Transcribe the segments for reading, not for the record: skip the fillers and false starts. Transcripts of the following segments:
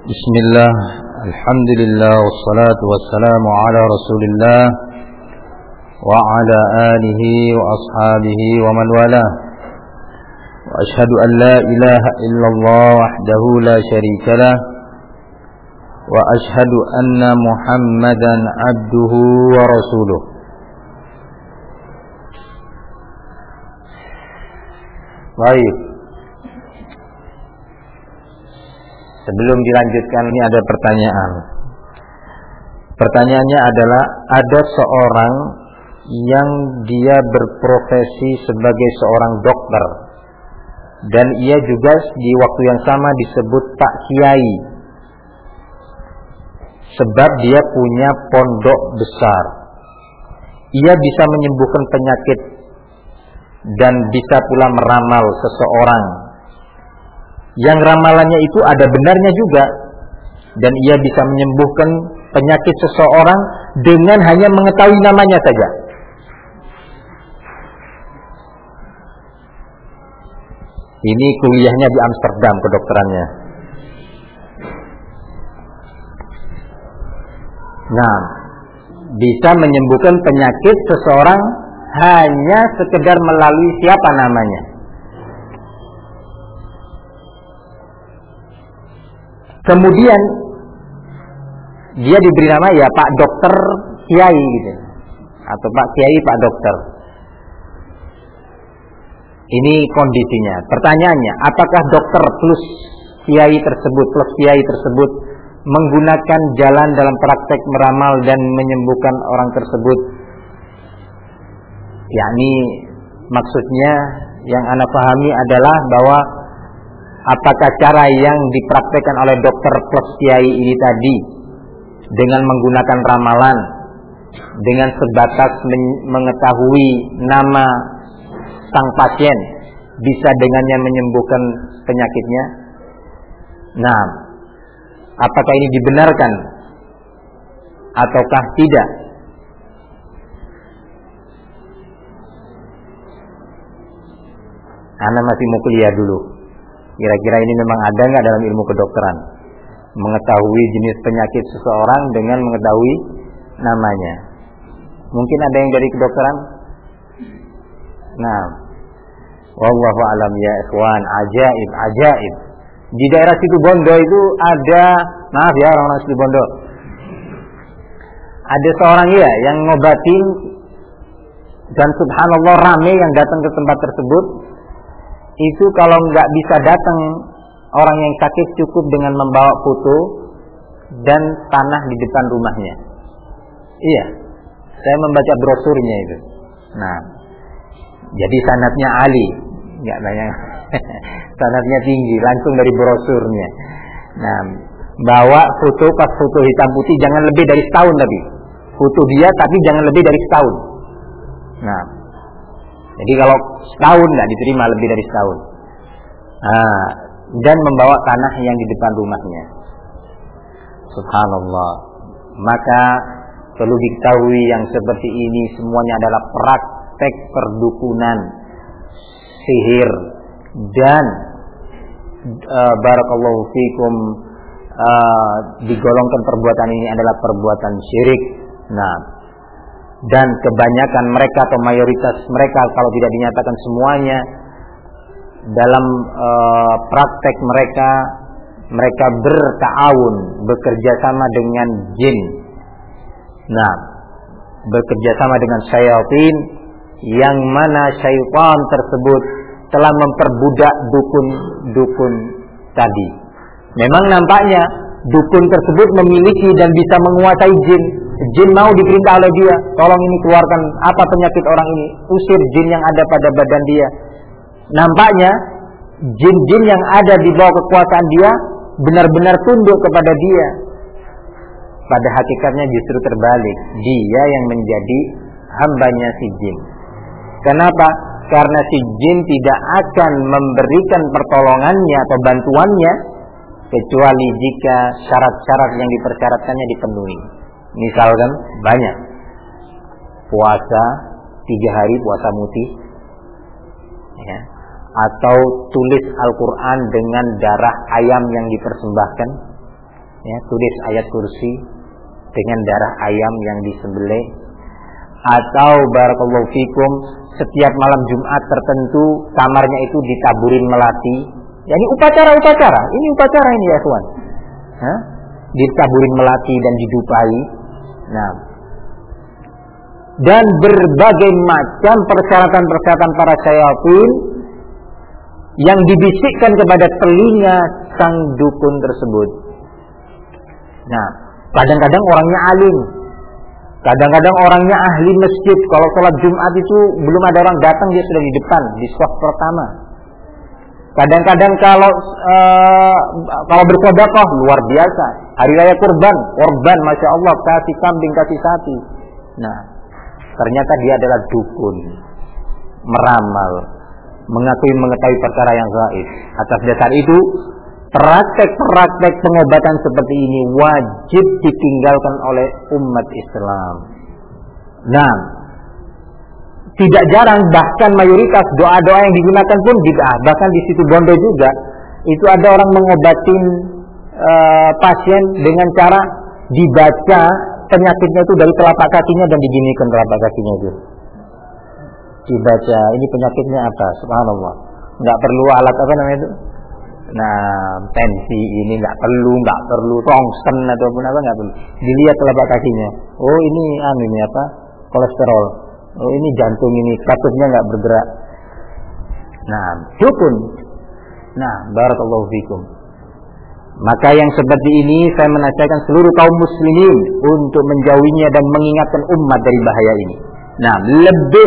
Bismillah, alhamdulillah, wassalatu wassalamu ala rasulillah wa ala alihi wa ashabihi wa man wala. Wa ashhadu an la ilaha illallah wahdahu la syarika lah wa ashhadu anna Muhammadan abduhu wa rasuluh. Baik, sebelum dilanjutkan ini ada pertanyaan. Pertanyaannya adalah, ada seorang yang dia berprofesi sebagai seorang dokter dan ia juga di waktu yang sama disebut Pak Kiai, sebab dia punya pondok besar. Ia bisa menyembuhkan penyakit dan bisa pula meramal seseorang. Yang ramalannya itu ada benarnya juga, dan ia bisa menyembuhkan penyakit seseorang dengan hanya mengetahui namanya saja. Ini kuliahnya di Amsterdam kedokterannya. Nah, bisa menyembuhkan penyakit seseorang hanya sekedar melalui siapa namanya. Kemudian dia diberi nama ya Pak Dokter Kiai gitu, atau Pak Kiai Pak Dokter. Ini kondisinya. Pertanyaannya, apakah dokter plus kiai tersebut menggunakan jalan dalam praktek meramal dan menyembuhkan orang tersebut? Yakni maksudnya yang Anda pahami adalah bahwa apakah cara yang dipraktekkan oleh dokter plus kiai ini tadi dengan menggunakan ramalan, dengan sebatas mengetahui nama sang pasien, bisa dengannya menyembuhkan penyakitnya? Nah, apakah ini dibenarkan ataukah tidak? Anda masih mau kuliah dulu. Kira-kira ini memang ada nggak dalam ilmu kedokteran? Mengetahui jenis penyakit seseorang dengan mengetahui namanya. Mungkin ada yang dari kedokteran? Nah, wallahu alam ya ikhwan, ajaib. Di daerah Situbondo itu ada, maaf ya orang-orang Situbondo, ada seorang ya yang ngobatin, dan subhanallah rame yang datang ke tempat tersebut. Itu kalau nggak bisa datang orang yang sakit, cukup dengan membawa foto dan tanah di depan rumahnya. Iya, saya membaca brosurnya itu. Nah, jadi sanadnya Ali, nggak banyak, sanadnya tinggi, langsung dari brosurnya. Nah, bawa foto, pas foto hitam putih jangan lebih dari setahun tapi foto dia, tapi jangan lebih dari setahun. Nah, jadi kalau setahun nggak diterima, lebih dari setahun. Nah, dan membawa tanah yang di depan rumahnya. Subhanallah. Maka perlu diketahui yang seperti ini semuanya adalah praktek perdukunan, sihir, dan barakallahu fikum, digolongkan perbuatan ini adalah perbuatan syirik. Nah, dan kebanyakan mereka atau mayoritas mereka, kalau tidak dinyatakan semuanya, dalam praktek mereka berta'awun, bekerja sama dengan jin. Nah, bekerja sama dengan syaitan, yang mana syaitan tersebut telah memperbudak dukun tadi. Memang nampaknya dukun tersebut memiliki dan bisa menguasai jin. Jin mau diperintah oleh dia, tolong ini keluarkan apa penyakit orang ini, usir jin yang ada pada badan dia. Nampaknya jin-jin yang ada di bawah kekuasaan dia benar-benar tunduk kepada dia. Pada hakikatnya justru terbalik, dia yang menjadi hambanya si jin. Kenapa? Karena si jin tidak akan memberikan pertolongannya atau bantuannya kecuali jika syarat-syarat yang dipersyaratkannya dipenuhi. Misalkan banyak puasa 3 hari puasa mutih, ya, atau tulis Al-Quran dengan darah ayam yang dipersembahkan, ya, tulis ayat kursi dengan darah ayam yang disembelih, atau barakallahu fikum setiap malam Jumat tertentu kamarnya itu ditaburin melati. Ya, ini upacara-upacara. Ini upacara ini ya kawan. Ditaburin melati dan didupai. Nah, dan berbagai macam persyaratan-persyaratan para syaitan yang dibisikkan kepada telinga sang dukun tersebut. Nah, kadang-kadang orangnya alim, kadang-kadang orangnya ahli masjid. Kalau sholat Jumat itu belum ada orang datang, dia sudah di depan, di shaf pertama. Kadang-kadang kalau bersedekah luar biasa. Hari raya korban, masya Allah, kasih kambing, kasih sapi. Nah, ternyata dia adalah dukun, meramal, mengetahui perkara yang gaib. Atas dasar itu, praktek-praktek pengobatan seperti ini wajib ditinggalkan oleh umat Islam. Nah, tidak jarang bahkan mayoritas doa-doa yang digunakan pun bid'ah. Bahkan di situ Bondo juga itu ada orang mengobatin pasien dengan cara dibaca penyakitnya itu dari telapak kakinya dan diginikan telapak kakinya itu. Dibaca ini penyakitnya apa? Subhanallah. Enggak perlu alat apa namanya itu? Nah, tensi ini enggak perlu tongsten ataupun apa enggak perlu. Dilihat telapak kakinya. Oh, ini ini apa? Kolesterol. Oh, ini jantung ini, katupnya enggak bergerak. Nah, dukun. Nah, barakallahu fikum. Maka yang seperti ini saya menasihatkan seluruh kaum muslimin untuk menjauhinya dan mengingatkan umat dari bahaya ini. Nah, lebih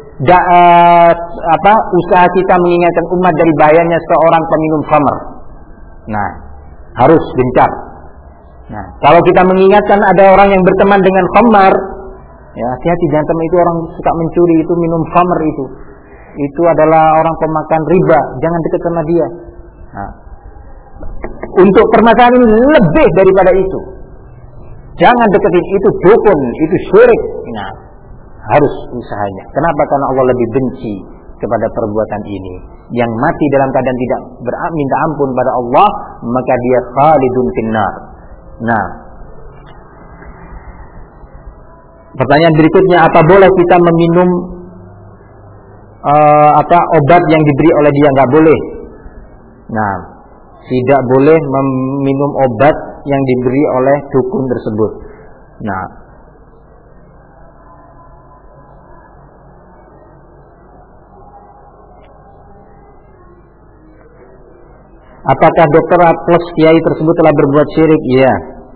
usaha kita mengingatkan umat dari bahayanya seorang peminum khamr. Nah, harus gencar. Nah, kalau kita mengingatkan ada orang yang berteman dengan khamr, ya hati-hati, jangan teman itu orang suka mencuri, itu minum khamr itu adalah orang pemakan riba, jangan dekat sama dia. Nah, untuk permasalahan ini lebih daripada itu, jangan deketin, itu dukun, itu syirik. Nah, harus usahanya. Kenapa? Karena Allah lebih benci kepada perbuatan ini. Yang mati dalam keadaan tidak minta ampun pada Allah, maka dia khalidun finnar. Nah, pertanyaan berikutnya, apa boleh kita meminum obat yang diberi oleh dia? Enggak boleh. Nah, tidak boleh meminum obat yang diberi oleh dukun tersebut. Nah, apakah dokter plus kiai tersebut telah berbuat syirik? Iya.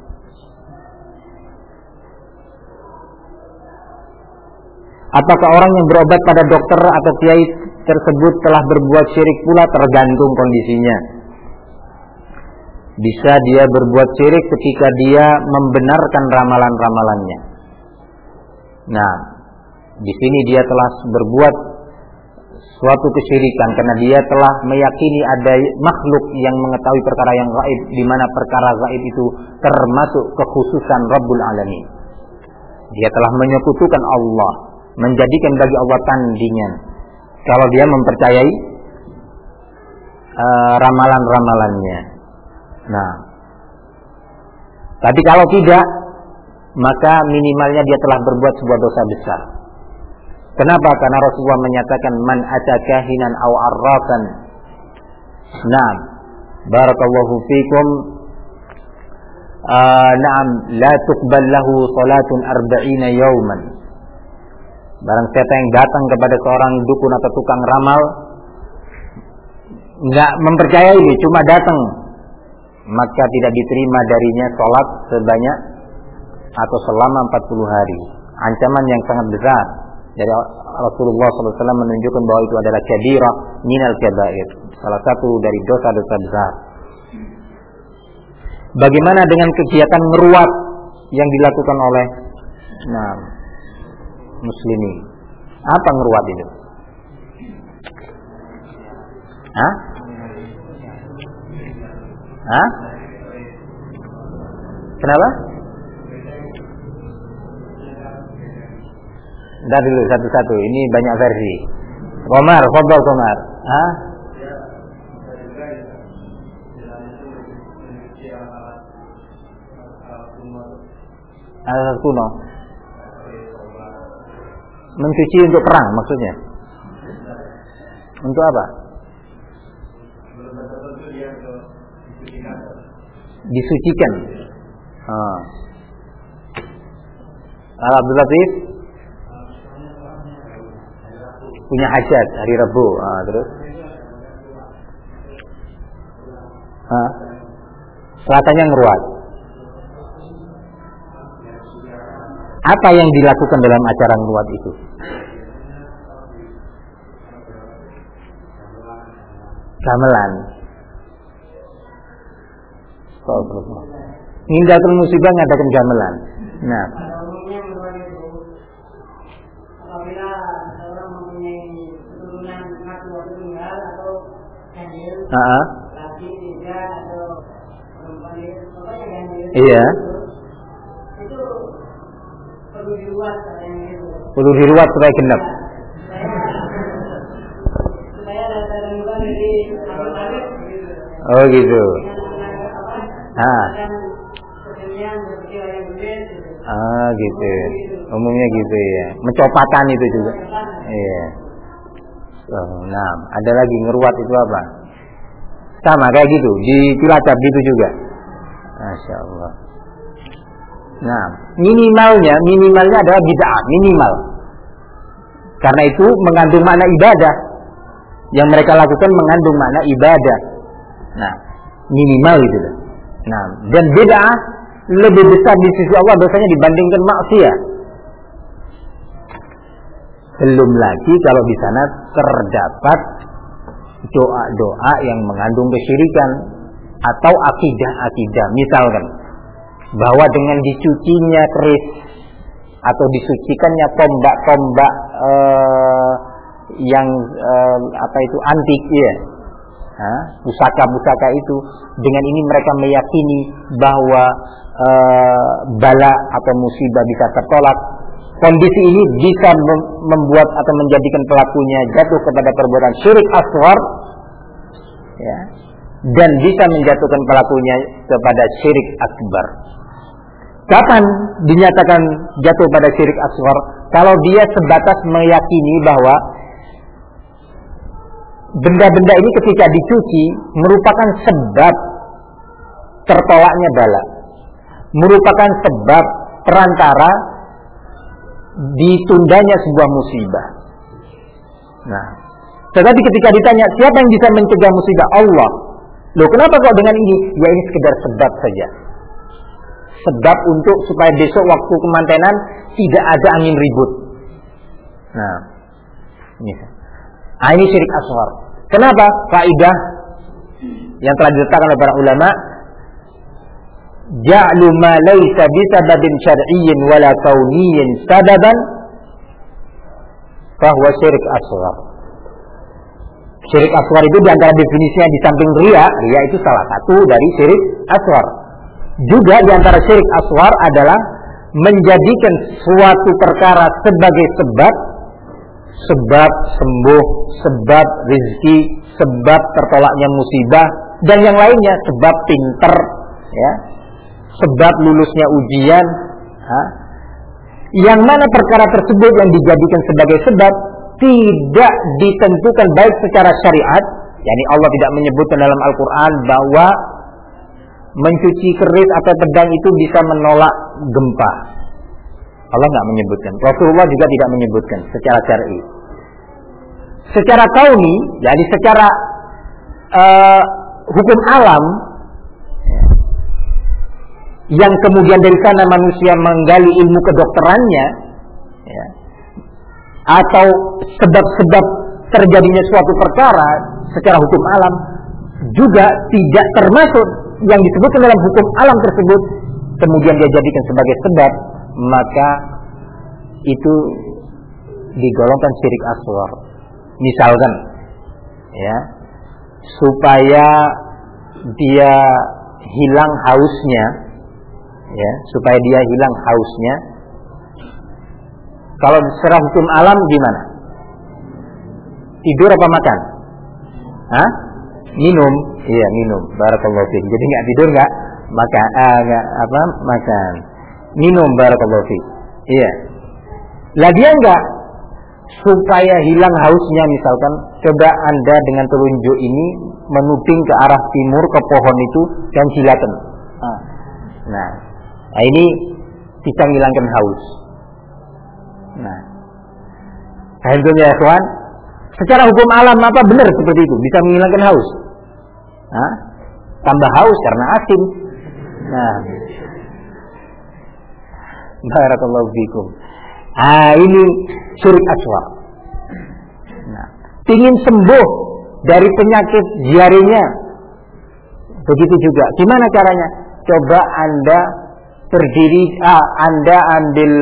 Apakah orang yang berobat pada dokter atau kiai tersebut telah berbuat syirik pula? Tergantung kondisinya. Bisa dia berbuat syirik ketika dia membenarkan ramalan-ramalannya. Nah, di sini dia telah berbuat suatu kesyirikan karena dia telah meyakini ada makhluk yang mengetahui perkara yang gaib, di mana perkara gaib itu termasuk kekhususan Rabbul Alamin. Dia telah menyekutukan Allah, menjadikan bagi Allah tandingan. Kalau dia mempercayai ramalan-ramalannya. Nah, tapi kalau tidak, maka minimalnya dia telah berbuat sebuah dosa besar. Kenapa? Karena Rasulullah menyatakan man ata kahinan aw arrafan. Naam, barakallahu fikum. Naam, la tuqbal lahu salatun 40 yawman. Barang siapa yang datang kepada seorang dukun atau tukang ramal, enggak mempercayai ini, cuma datang, maka tidak diterima darinya salat sebanyak atau selama 40 hari. Ancaman yang sangat besar. Jadi Rasulullah SAW menunjukkan bahwa itu adalah kabirah minal kabair, salah satu dari dosa-dosa besar. Bagaimana dengan kegiatan meruat yang dilakukan oleh muslimin? Apa ngeruat itu? Kenapa? Ntar dulu satu-satu. Ini banyak versi. Komar, fadhal Komar. Alat kuno. Mencuci untuk perang maksudnya. Untuk apa? Disucikan. Abdul Latif punya hajat hari Rabu. Terus Selatannya ngeruat. Apa yang dilakukan dalam acara ngeruat itu? Gamelan. Ninggalkan musibah ngadakan gamelan. Nah, apabila seorang mempunyai keturunan mati waktu tinggal atau ganjil, laki tiga atau perempuan pokoknya ganjil. Iya. Itu perlu diruat katanya itu. Perlu diruat supaya genap. Supaya data bukan dari Alif gitu. Oh gitu. Gitu. Umumnya gitu ya. Mencopatan itu juga. Iya. Nah, ada lagi ngeruat itu apa? Sama kayak gitu, di Cilacap gitu juga. Masya Allah. Nah, minimalnya adalah bid'ah, minimal. Karena itu mengandung makna ibadah. Yang mereka lakukan mengandung makna ibadah. Nah, minimal itu. Nah, dan bid'ah lebih besar di sisi Allah dosanya dibandingkan maksiat. Belum lagi kalau di sana terdapat doa-doa yang mengandung kesyirikan atau akidah-akidah. Misalkan bahwa dengan dicucinya keris atau disucikannya tombak-tombak yang antik ya. Pusaka-pusaka itu, dengan ini mereka meyakini bahwa bala atau musibah bisa tertolak. Kondisi ini bisa membuat atau menjadikan pelakunya jatuh kepada perbuatan syirik asghar, ya, dan bisa menjatuhkan pelakunya kepada syirik akbar. Kapan dinyatakan jatuh pada syirik asghar? Kalau dia sebatas meyakini bahwa benda-benda ini ketika dicuci merupakan sebab tertolaknya bala, merupakan sebab perantara ditundanya sebuah musibah. Nah, tetapi ketika ditanya siapa yang bisa mencegah musibah? Allah. Loh, kenapa kok dengan ini? Ya ini sekedar sebab saja. Sebab untuk supaya besok waktu kemantenan tidak ada angin ribut. Nah, ini syirik asghar. Kenapa? Kaidah yang telah diletakkan oleh para ulama, ja'lu ma laysa bisababin syar'iyyin wala kauniyyin sababan fahuwa syirik asghar. Syirik asghar itu diantara definisinya di samping riya itu salah satu dari syirik asghar. Juga diantara syirik asghar adalah menjadikan suatu perkara sebagai sebab sembuh, sebab rezeki, sebab tertolaknya musibah, dan yang lainnya, sebab pinter, ya, sebab lulusnya ujian. Yang mana perkara tersebut yang dijadikan sebagai sebab tidak ditentukan baik secara syariat, yakni Allah tidak menyebutkan dalam Al-Quran bahwa mencuci keris atau pedang itu bisa menolak gempa. Allah nggak menyebutkan. Rasulullah juga tidak menyebutkan secara syar'i. Secara kauni, jadi secara hukum alam, yang kemudian dari sana manusia menggali ilmu kedokterannya, ya, atau sebab-sebab terjadinya suatu perkara secara hukum alam juga tidak termasuk yang disebutkan dalam hukum alam tersebut, kemudian dia jadikan sebagai sebab, maka itu digolongkan syirik asghar. Misalkan, ya, supaya dia hilang hausnya, ya, supaya dia hilang hausnya. Kalau secara hukum alam gimana? Tidur apa makan? Minum. Iya, minum. Barakallahu fiik. Jadi nggak tidur, nggak makan. Minum, barakallahu fi. Iya. Lah dia enggak, supaya hilang hausnya misalkan, coba Anda dengan telunjuk ini menuding ke arah timur ke pohon itu dan silakan. Nah, ini bisa menghilangkan haus. Nah, alhamdulillah ya kawan. Secara hukum alam apa benar seperti itu, bisa menghilangkan haus. Tambah haus karena asin. Nah, barakallahu fikum. Ini syirik asghar. Nah, ingin sembuh dari penyakit diarenya, begitu juga. Gimana caranya? Coba Anda Anda ambil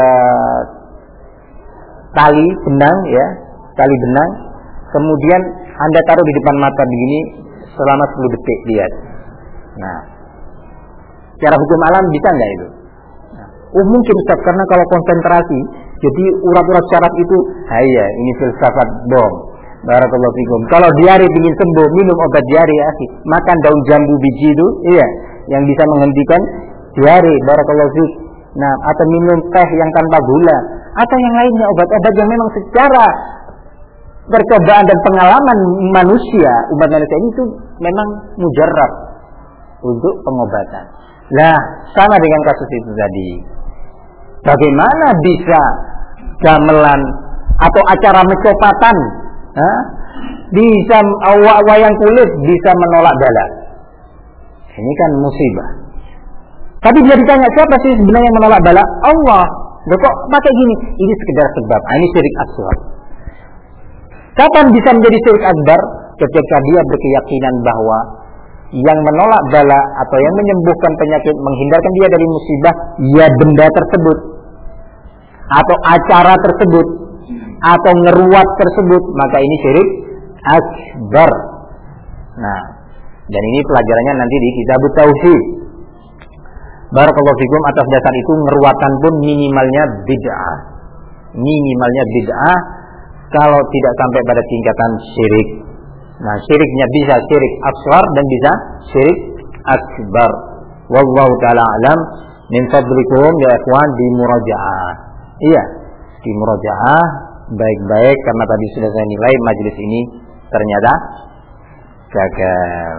tali benang, ya, tali benang, kemudian Anda taruh di depan mata begini selama 10 detik, lihat. Nah, secara hukum alam bisa nggak itu? Mungkin Ustaz, karena kalau konsentrasi, jadi urat-urat syaraf itu, iya, ini filsafat bom. Barakallahu fikum. Kalau diare ingin sembuh, minum obat diare, ya, makan daun jambu biji itu, iya, yang bisa menghentikan diare. Barakallahu fikum. Nah, atau minum teh yang tanpa gula, atau yang lainnya, obat-obat yang memang secara percobaan dan pengalaman manusia, umat manusia ini itu memang mujarrab untuk pengobatan. Nah, sama dengan kasus itu tadi. Bagaimana bisa gamelan atau acara mencopatan, bisa wayang kulit bisa menolak bala? Ini kan musibah. Tapi dia ditanya, siapa sih sebenarnya yang menolak bala? Allah. Loh, kok pakai gini? Ini sekedar sebab. Ini syirik asghar. Kapan bisa menjadi syirik akbar? Ketika dia berkeyakinan bahwa yang menolak bala atau yang menyembuhkan penyakit, menghindarkan dia dari musibah, ya benda tersebut atau acara tersebut atau ngeruat tersebut, maka ini syirik akbar. Nah, dan ini pelajarannya nanti di kitab tauhid. Barakallahu fikum. Atas dasar itu ngeruatan pun minimalnya bid'ah. Minimalnya bid'ah kalau tidak sampai pada tingkatan syirik. Nah, syiriknya bisa syirik asghar dan bisa syirik akbar. Wallahu taala alam. Min fadlikum ya ikhwan, di murajaah. Iya, di murajaah baik-baik, karena tadi sudah saya nilai majelis ini ternyata gagal.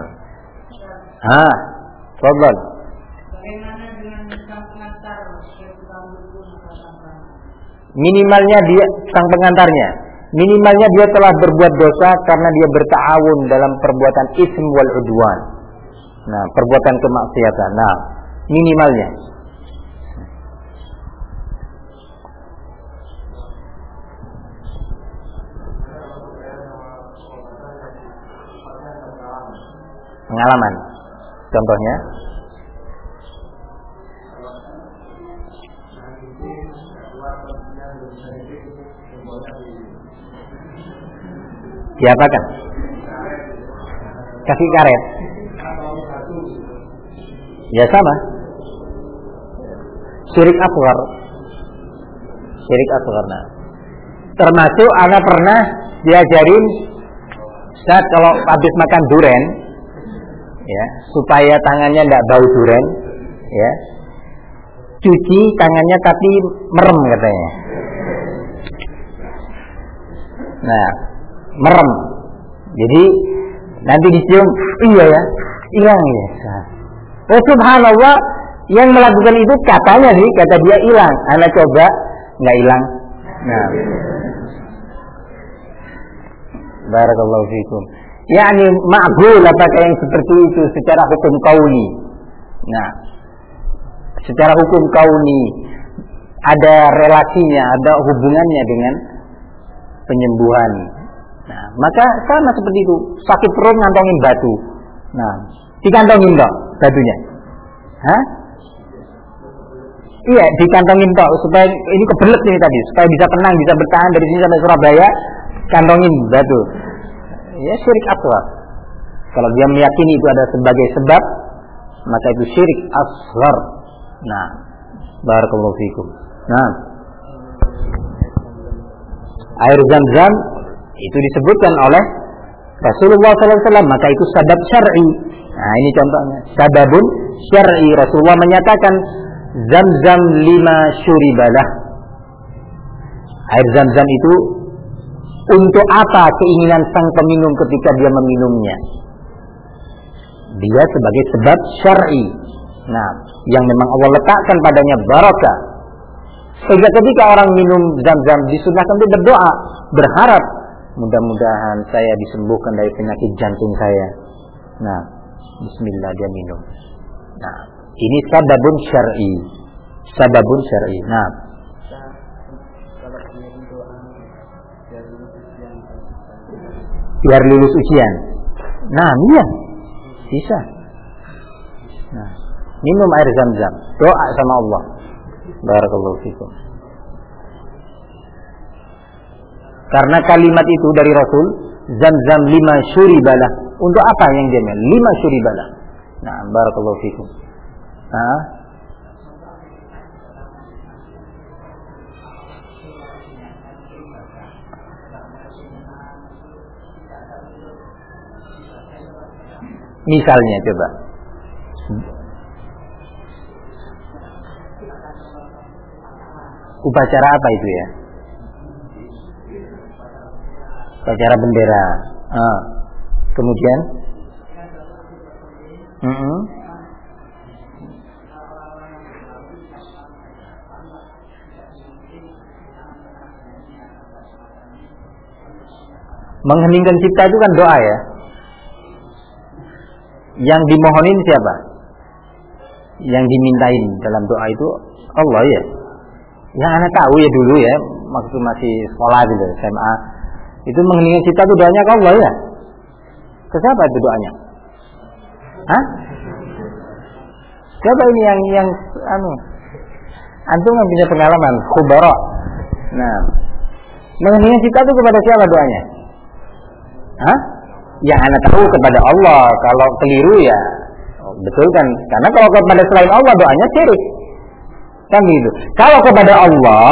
Fadhal. Bagaimana dengan sang pengantar? Minimalnya dia, sang pengantarnya, minimalnya dia telah berbuat dosa karena dia berta'awun dalam perbuatan ism wal udwan. Nah, perbuatan kemaksiatan. Nah, minimalnya. Pengalaman. Contohnya, diapakan? Kasih karet. Ya sama. Syirik asghar. Syirik asghar. Nah, termasuk anak pernah diajarin saat kalau habis makan duren, ya, supaya tangannya tidak bau duren, ya, cuci tangannya tapi merem katanya. Nah, merem. Jadi nanti dicium, iya ya, hilang ya. Oh subhanallah, yang melakukan itu katanya sih, kata dia hilang. Anak coba, nggak hilang. Nah, barakallahu fikum. Yani ma'qul apakah yang seperti itu secara hukum kauni. Nah, secara hukum kauni ada relasinya, ada hubungannya dengan penyembuhan. Nah, maka sama seperti itu. Sakit perut ngantongin batu. Nah, dikantongin dong batunya. Iya, dikantongin dong supaya ini kebelet ini tadi, supaya bisa tenang, bisa bertahan dari sini sampai Surabaya, kantongin batu. Ya, syirik asghar. Kalau dia meyakini itu ada sebagai sebab, maka itu syirik asghar. Nah, barakallahu fikum. Nah, air Zam-Zam itu disebutkan oleh Rasulullah SAW, maka itu sabab syar'i. Nah, ini contohnya, sababun syar'i. Rasulullah menyatakan Zam-zam lima syuribalah. Air Zam-zam itu untuk apa keinginan sang peminum ketika dia meminumnya? Dia sebagai sebab syar'i. Nah, yang memang Allah letakkan padanya barakah. Sehingga ketika orang minum Zam-zam disunahkan untuk berdoa, berharap mudah-mudahan saya disembuhkan dari penyakit jantung saya. Nah, bismillah dia minum. Nah, ini sababun syar'i. Sababun syar'i. Nah, biar lulus ujian. Nah, iya. Bisa. Nah, minum air Zam-zam, doa sama Allah. Barakallahu fikum. Karena kalimat itu dari Rasul, Zam-zam lima syuribalah. Untuk apa yang dia minum? Lima syuribalah. Nah, barakallahu fikum. Nah, misalnya coba. Upacara apa itu ya? Upacara bendera. Kemudian mengheningkan cipta itu kan doa ya. Yang dimohonin siapa? Yang dimintain dalam doa itu Allah ya. Yang anak tahu ya dulu ya, waktu masih sekolah gitu, SMA. Itu mengheningkan cipta itu doanya ke Allah ya. Ke siapa itu doanya? Hah? Siapa ini yang antum yang punya pengalaman khubara. Nah, mengheningkan cipta itu kepada siapa doanya? Hah? Yang anak tahu kepada Allah. Kalau keliru ya betul kan? Karena kalau kepada selain Allah doanya syirik. Kan begitu. Kalau kepada Allah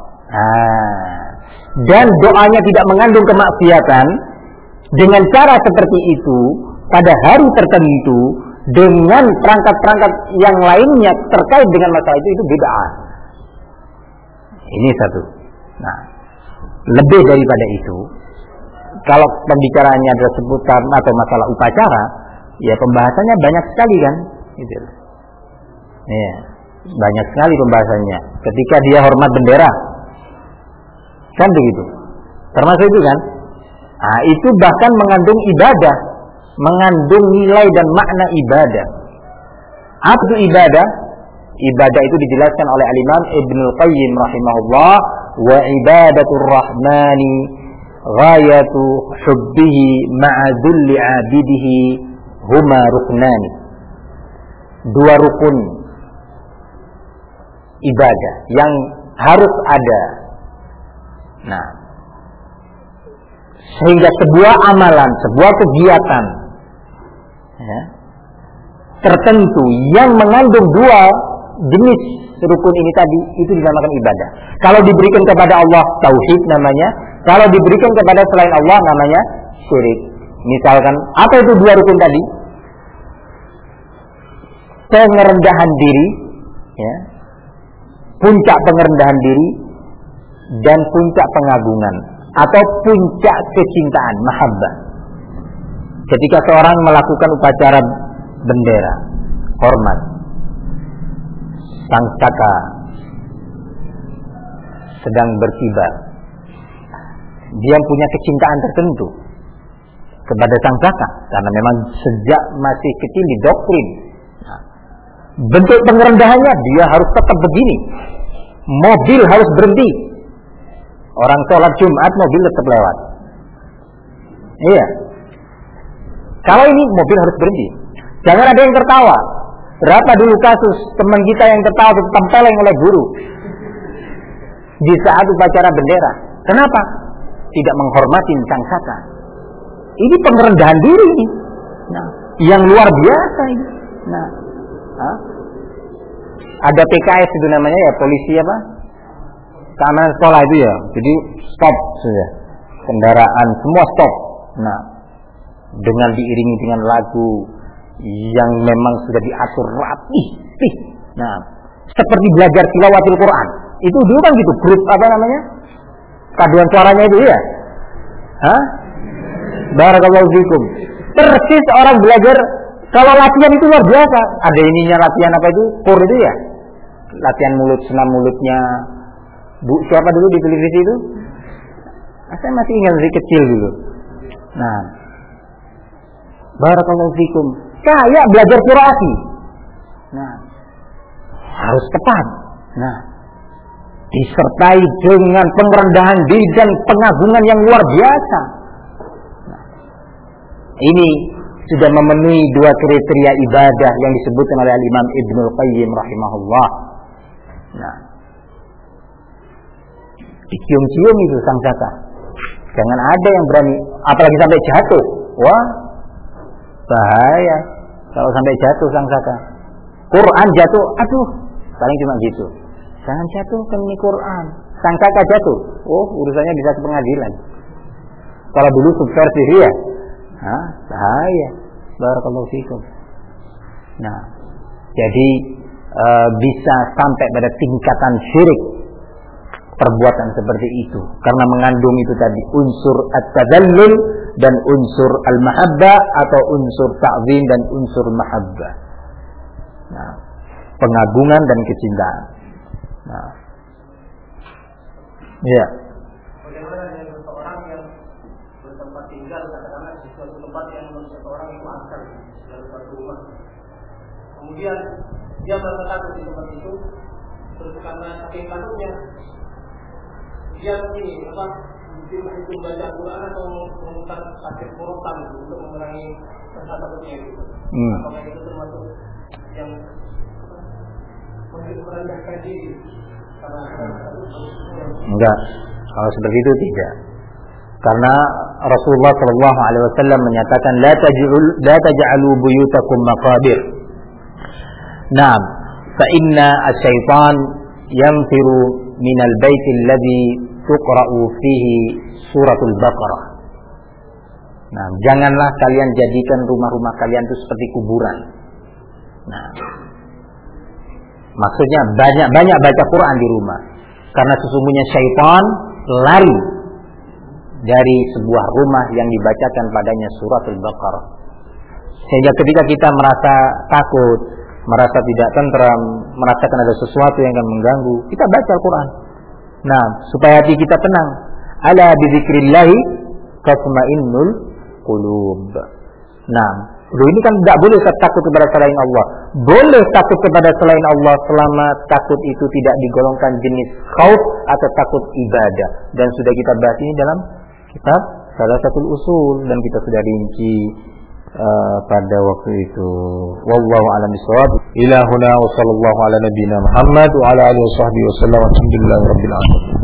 dan doanya tidak mengandung kemaksiatan, dengan cara seperti itu pada hari tertentu dengan perangkat-perangkat yang lainnya terkait dengan masalah itu bid'ah. Ini satu. Nah, lebih daripada itu, kalau pembicaraannya adalah seputar atau masalah upacara, ya pembahasannya banyak sekali kan, gitu. Ya, banyak sekali pembahasannya. Ketika dia hormat bendera, kan begitu. Termasuk itu kan. Nah, itu bahkan mengandung ibadah, mengandung nilai dan makna ibadah. Apa itu ibadah? Ibadah itu dijelaskan oleh Al-Imam Ibnul Qayyim rahimahullah, wa ibadatur rahmani ghayatu hubbihi ma'a dhulli 'abidihi huma ruknani. Dua rukun ibadah yang harus ada. Nah, sehingga sebuah amalan, sebuah kegiatan ya, tertentu yang mengandung dua jenis rukun ini tadi, itu dinamakan ibadah. Kalau diberikan kepada Allah, tauhid namanya. Kalau diberikan kepada selain Allah, namanya syirik. Misalkan, apa itu dua rukun tadi? Pengerendahan diri ya, puncak pengerendahan diri dan puncak pengagungan atau puncak kecintaan, mahabbah. Ketika seorang melakukan upacara bendera, hormat, sang saka sedang berkibar, dia punya kecintaan tertentu kepada sang saka karena memang sejak masih kecil didoktrin. Bentuk pengerendahannya dia harus tetap begini, mobil harus berhenti, orang sholat Jumat mobil tetap lewat. Iya. Kalau ini mobil harus berhenti, jangan ada yang tertawa. Berapa dulu kasus teman kita yang tertawa ditempeleng oleh guru di saat upacara bendera. Kenapa? Tidak menghormati sang saka. Ini pengerendahan diri ini. Nah, yang luar biasa ini. Nah, ada PKS itu namanya ya, polisi apa? Keamanan sekolah itu ya. Jadi stop saja. Kendaraan semua stop. Nah, dengan diiringi dengan lagu yang memang sudah diatur rapi. Nah, seperti belajar tilawatil Quran. Itu dulu kan gitu, grup apa namanya? Paduan suaranya itu ya. Hah? Barakallahu fikum. Persis orang belajar, kalau latihan itu luar biasa. Ada ininya latihan apa itu? Kur itu ya. Latihan mulut, senam mulutnya. Bu, siapa dulu di televisi itu? Saya masih ingat dari kecil dulu. Nah, barakallahu fikum. Kayak belajar qiraati. Nah, harus tepat. Nah, disertai dengan pengerendahan diri dan pengagungan yang luar biasa. Nah, ini sudah memenuhi dua kriteria ibadah yang disebutkan oleh Imam Ibnul Qayyim rahimahullah. Nah, dicium-cium itu sangsaka. Jangan ada yang berani, apalagi sampai jatuh. Wah, bahaya kalau sampai jatuh sangsaka. Quran jatuh, aduh, paling cuma gitu. Jangan jatuh kan ini Quran. Sangsaka jatuh, oh urusannya bisa ke pengadilan. Kalau dulu subversif ya, bahaya. Barakallahu fikum. Nah, jadi bisa sampai pada tingkatan syirik perbuatan seperti itu karena mengandung itu tadi unsur at-tadallul dan unsur al-mahabbah atau unsur ta'zim dan unsur mahabbah. Nah, pengagungan dan kecintaan. Nah, ya. Bagaimana dengan seseorang yang bertempat tinggal katakanlah di suatu tempat yang menurut seseorang itu asal dalam suatu rumah. Kemudian dia merasa takut di tempat itu, terus karena saking takutnya dia ini mungkin itu baca Quran atau memutar sakit murotan untuk mengurangi rasa takutnya gitu. Apakah itu termasuk yang mungkin merendahkan diri? Enggak, kalau seperti itu tidak. Karena Rasulullah sallallahu alaihi wasallam menyatakan la taj'alu buyutakum maqabir. Naam, fa inna asy-syaitan yanfiru minal bait alladhi tuqra'u fihi suratul Baqarah. Nah, janganlah kalian jadikan rumah-rumah kalian itu seperti kuburan. Nah, maksudnya banyak baca Quran di rumah. Karena sesungguhnya syaitan lari dari sebuah rumah yang dibacakan padanya suratul Baqarah. Sehingga ketika kita merasa takut, merasa tidak tentram, merasakan ada sesuatu yang akan mengganggu, kita baca Al-Quran. Nah, supaya hati kita tenang. Ala bizikrillahi tatma'innul qulub. Nah, ini kan tidak boleh takut kepada selain Allah. Boleh takut kepada selain Allah selama takut itu tidak digolongkan jenis khauf atau takut ibadah. Dan sudah kita bahas ini dalam kitab Salasatul Usul dan kita sudah rinci pada waktu itu. Wallahu a'lam bishawab. Ila huna wa sallallahu ala nabiyyina Muhammad wa ala alihi washabbihi wasallam. Alhamdulillahirabbil alamin.